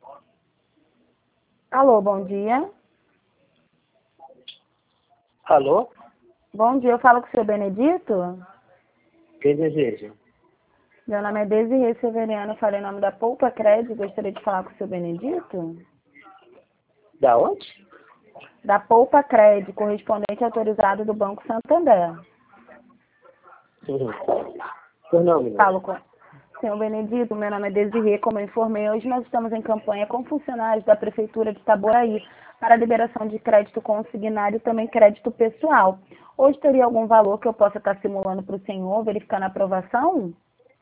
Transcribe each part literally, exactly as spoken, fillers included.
Alô, bom dia. Alô? Bom dia, eu falo com o seu Benedito? Quem deseja? Meu nome é Desirê Severiano, eu falei em nome da Poupa Crédito, gostaria de falar com o seu Benedito? Da onde? Da Poupa Crédito, correspondente autorizado do Banco Santander. Uhum. Por nome, né? Falo com o senhor Benedito, meu nome é Desirê, como eu informei, hoje nós estamos em campanha com funcionários da Prefeitura de Itaboraí para liberação de crédito consignado e também crédito pessoal. Hoje teria algum valor que eu possa estar simulando para o senhor, verificando a aprovação?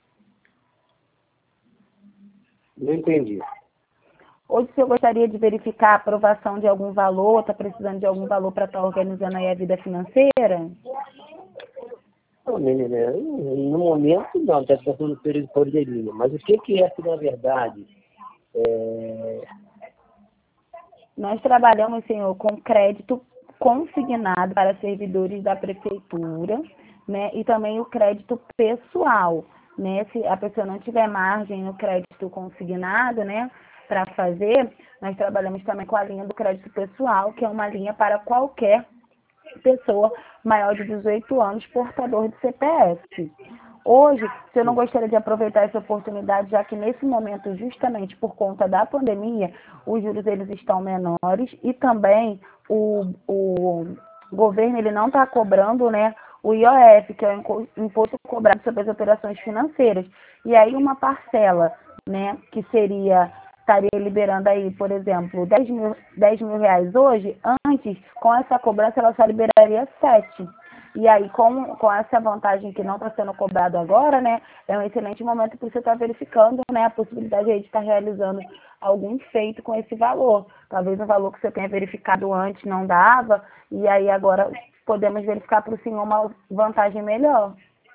Não entendi. Hoje, se eu gostaria de verificar a aprovação de algum valor, está precisando de algum valor para estar organizando aí a vida financeira? Não, menina, no momento não, está passando no período correria. Mas o que, que é que, na verdade, é... Nós trabalhamos, senhor, com crédito consignado para servidores da prefeitura, né? E também o crédito pessoal, né? Se a pessoa não tiver margem no crédito consignado, né? Para fazer, nós trabalhamos também com a linha do crédito pessoal, que é uma linha para qualquer pessoa maior de dezoito anos, portador de C P F. Hoje, se eu não gostaria de aproveitar essa oportunidade, já que nesse momento, justamente por conta da pandemia, os juros eles estão menores e também o, o governo ele não está cobrando, né, o I O F, que é o imposto cobrado sobre as operações financeiras. E aí uma parcela, né, que seria estaria liberando aí, por exemplo, dez mil, dez mil reais hoje, antes, com essa cobrança, ela só liberaria sete. E aí, com, com essa vantagem que não está sendo cobrado agora, né, é um excelente momento para você estar verificando, né, a possibilidade aí de estar realizando algum feito com esse valor. Talvez um valor que você tenha verificado antes não dava, e aí agora podemos verificar para o senhor uma vantagem melhor.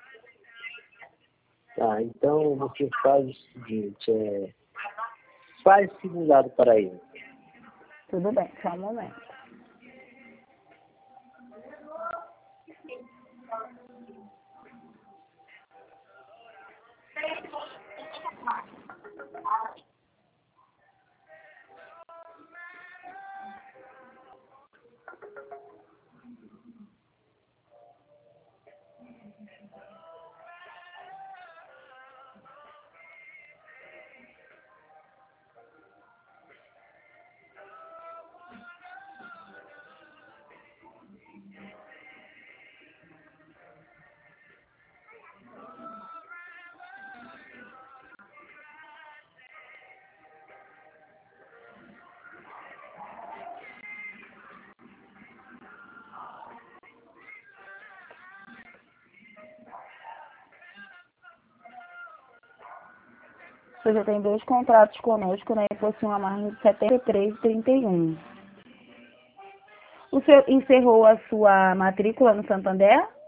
Tá, então você faz o seguinte, é... faz simulado para ele. Tudo bem, só um momento. Você já tem dois contratos conosco, né? E possui uma margem de setenta e três vírgula trinta e um. O senhor encerrou a sua matrícula no Santander?